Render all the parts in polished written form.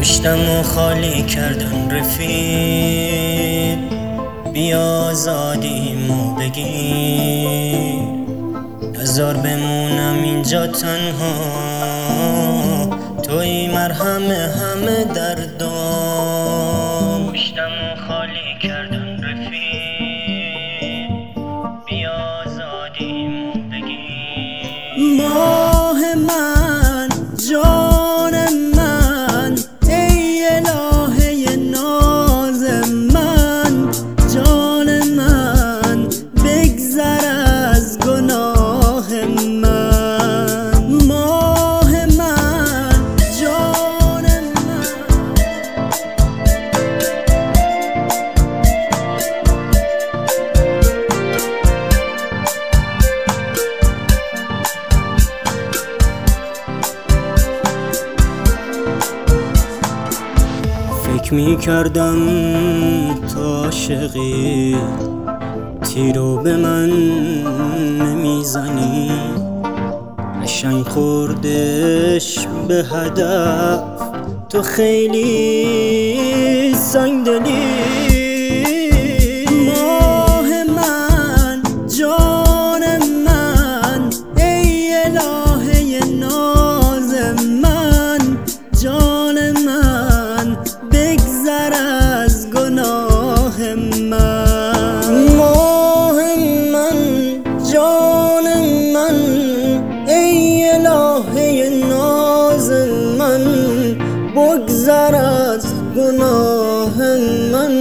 پشتمو خالی کردن رفیق، بیا آزادیمو بگیر، نذار بمونم اینجا تنها، توی مرهم همه دردام. پشتمو خالی کردن رفیق، بیا آزادیمو بگیر. ماه من، جان من، ای الهه ناز من، جان من، بگذر از گناه من. ماه من، جان من. فکر می‌کردم تو عاشقی، تیرو به من نمیزنی، قشنگ خوردش به هدف، تو خیلی سنگدلی. ماه من، جان من، ای الهه ناز من، جان من، بگذر از گناه من. ماه من، جان من، ای الهه ناز من، بگذر از گناه من.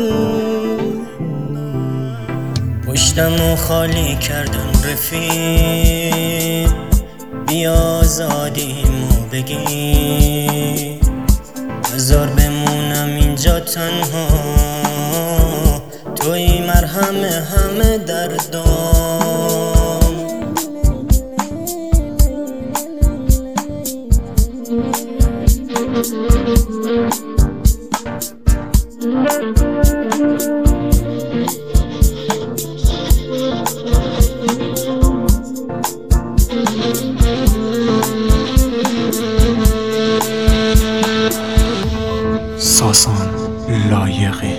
پشتمو خالی کردن رفیق، بیا آزادیمو بگیر، نذار بمونم اینجا تنها، توی مرهم همه دردام. ساسان لایقی.